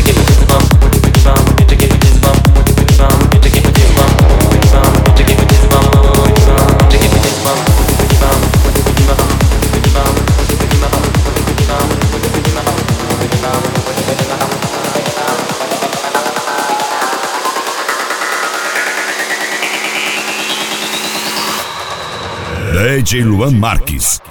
DJ Luan Marques.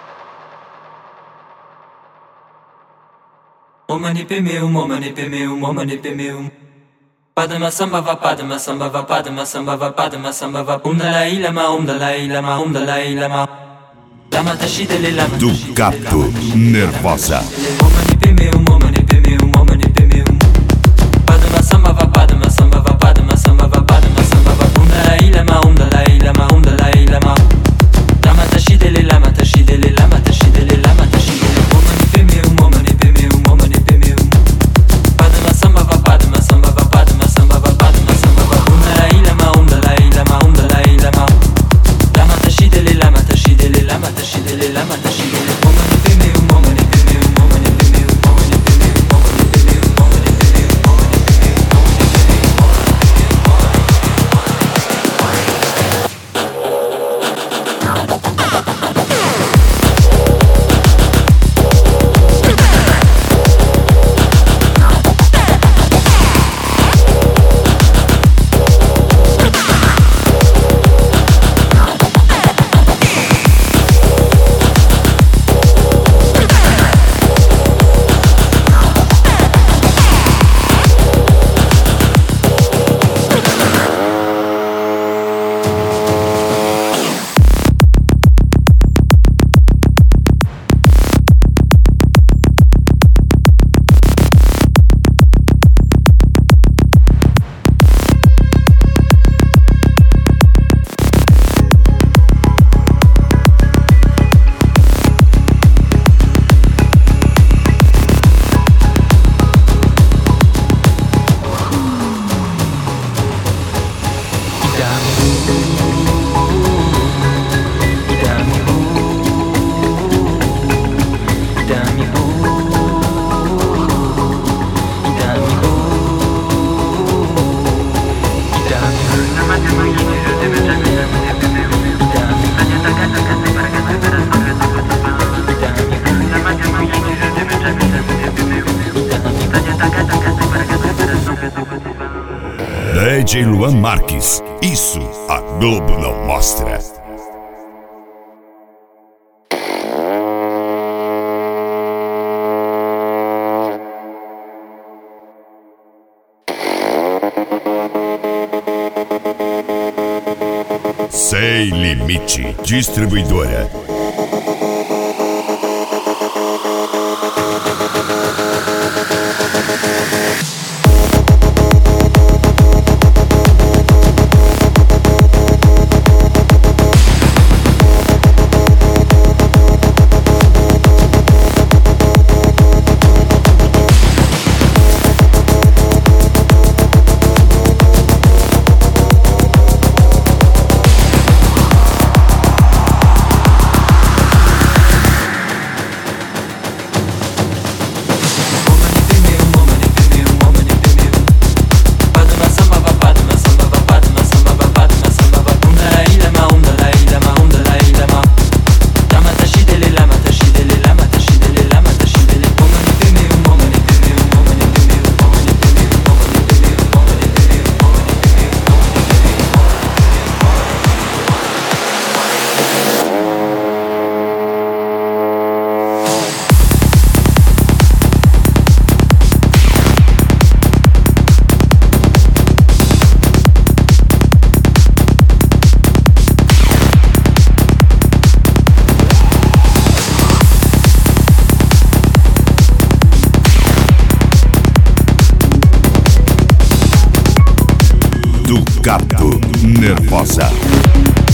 O manipe meu, o manipe meu, o manipe meu. Padma samba va, padma samba va, padma samba va, padma samba va. Dalai Lama, Dalai Lama, Dalai Lama. Lama tashidele, lama Ducato Nervosa. O manipe meu, o manipe meu, o manipe meu. Padma samba va, padma samba va, padma samba va, padma samba va. Dalai Lama, Dalai Lama, Dalai Lama. Lama tashidele, lama tashidele, lama tashidele, lama tashidele. O manipe meu, o manipe meu, o manipe meu. Padma samba va, padma samba va, padma samba va, padma samba va. Dalai Lama, Dalai Lama, Dalai Lama. Lama tashidele, lama tashidele, lama tashidele, lama tashidele. O manipe meu, o manipe meu, o manipe meu, o manipe meu, o manipe meu, o manipe meu, o manipe meu, o DJ Luan Marques. Isso a Globo não mostra. Sem Limite Distribuidora. Do Capo Nervosa.